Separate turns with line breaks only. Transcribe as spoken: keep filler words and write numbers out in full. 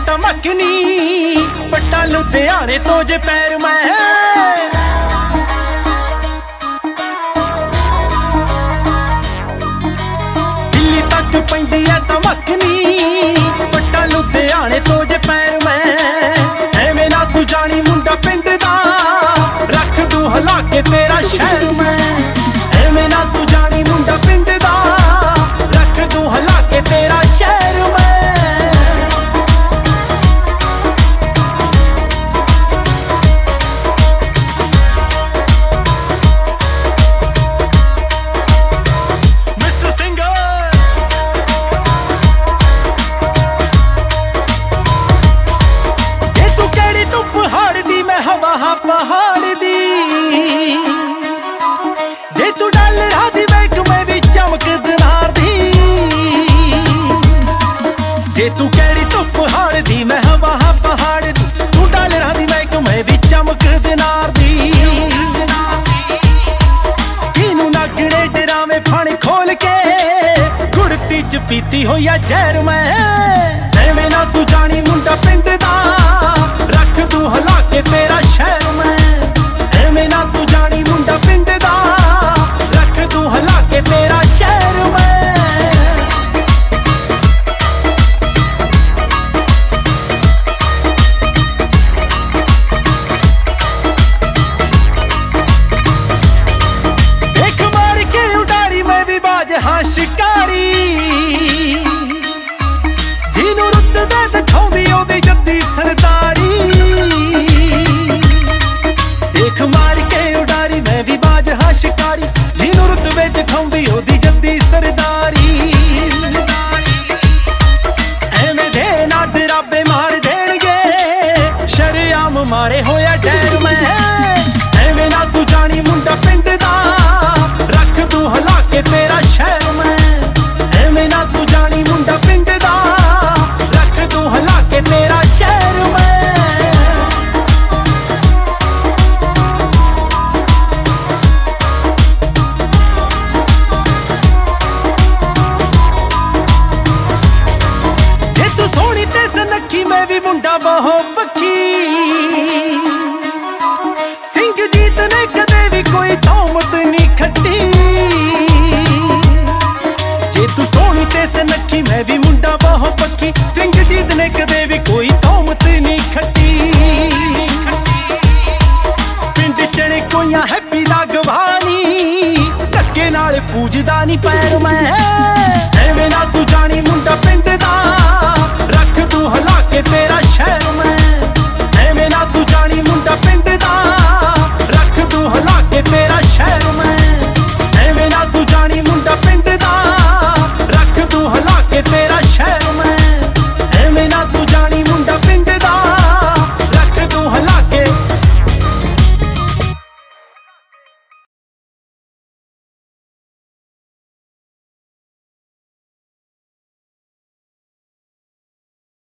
टमकनी, पट्टा लुधियाने तो जे पैर मैं दिल्ली तक पैंदी है टमकनी, पट्टा लुधियाने तो जे पैर मैं एवें ना तू जानी मुंडा पिंड दा, रख दूं हला के तेरा शहर मैं एवें ना तू जानी मुंडा पिंड दा, रख दूं हला के तेरा शहर मैं। पहाड़ दी जे तू डल रहा दी बैक में भी चमक दिनार दी, जे तू कैड़ी तू पहाड़ दी मैं हवा पहाड़ दी, तू डल रहा दी बैक में भी चमक दिनार दी। किनू नागड़े डरावे फण खोल के गुड़ती च पीती हो या जहर मैं एवें ना तू जानी मुंडा पिंड दा, रख दूं हला के तेरा शहर मैं एवें ना तू जानी मुंडा पिंड दा, रख दूं हला के तेरा शहर मैं। देख मार के उडारी में भी बाज हाँ शिकारी, जिनू रुत दे दिखाउंदी ओदी जद्दी सरदारी। देख मार के उडारी मैं भी बाज हाँ शिकारी, जिनू रुतबे दिखाउंदी ओदी जद्दी सरदारी। एवें दे ना डराबे मार देणगे, शरेआम मारे होया डैर मैं एवें ना तू जानी मुंडा पिंड दा, रख दूं हला के तेरा शहर मैं एवें ना तू जानी मुंडा पिंड दा, रख दूं हला के तेरा शहर मैं। मैं भी मुंडा बहुत पक्की, सिंह जीत ने कदे भी कोई तौमत नहीं खट्टी, जे तू सोनी ते सनखी मैं भी मुंडा बहुत पक्की, सिंह जीत ने कदे भी कोई तौमत नहीं खट्टी। पिंड चने कोइयां हैप्पी दा गवानी, धक्के नाल पूजदा नहीं पैर मैं